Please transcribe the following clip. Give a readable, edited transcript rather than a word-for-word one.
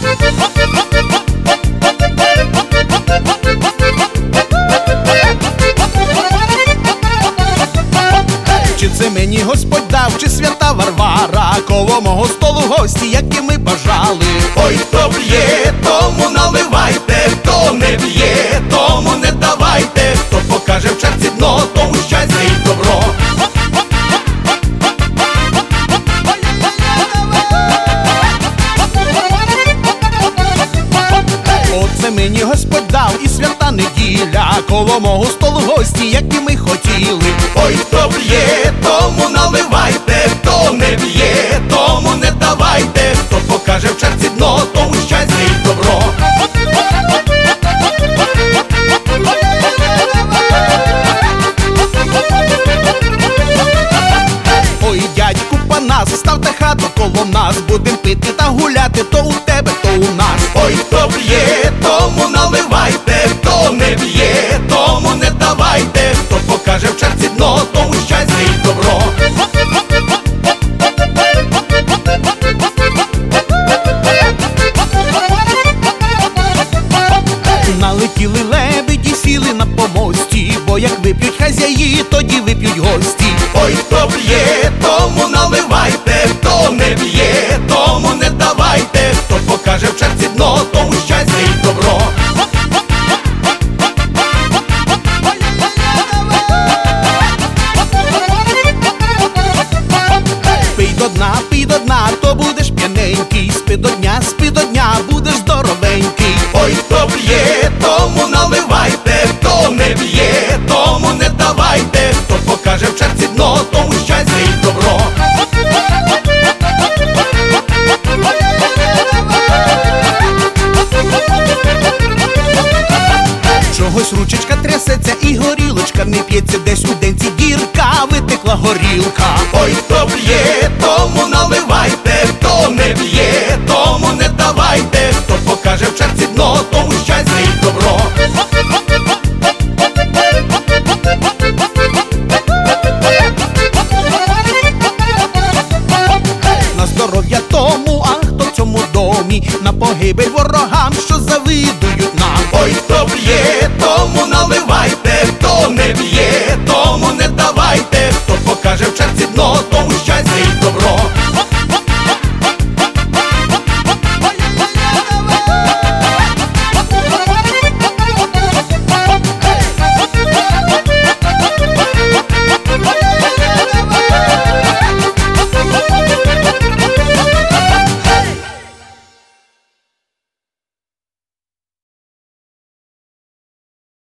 Чи це мені Господь дав, чи свята Варвара, коло мого столу гості, які ми бажали. Ой, хто б'є, тому наливайте, хто не б'є, тому не давайте, хто покаже в черці дно, тому щастя і добро. Оце мені Господь дав і свята неділя, коло мого столу гості, які ми хотіли. Ой, хто б'є, тому наливайте, хто не б'є, тому не давайте, хто покаже в черці дно, тому щастя і добро. Ой, дядьку Панас, ставте хату коло нас, будем пити та гуляти, то у тебе, то у нас. Ой, хто б'є, тому наливайте, хто не б'є, тому не давайте, хто покаже в черці дно, тому щастя і добро. Налетіли лебеді, сіли на помості, бо як вип'ють хазяї, тоді вип'ють гості. Ой, хто б'є, тому наливайте, хто не б'є, тому не давайте, хто покаже в черці дно, тому щастя і добро. Пий до дна, то будеш п'яненький, спи до дня, будеш здоровенький. Ой, хто б'є, тому наливайте, хто не б'є, тому не давайте, хто покаже в черці дно, тому щастя і добро. Чогось ручечка трясеться і горілочка не п'ється, десь у денці дірка, витекла горілка. Ой, хто б'є, тому наливайте,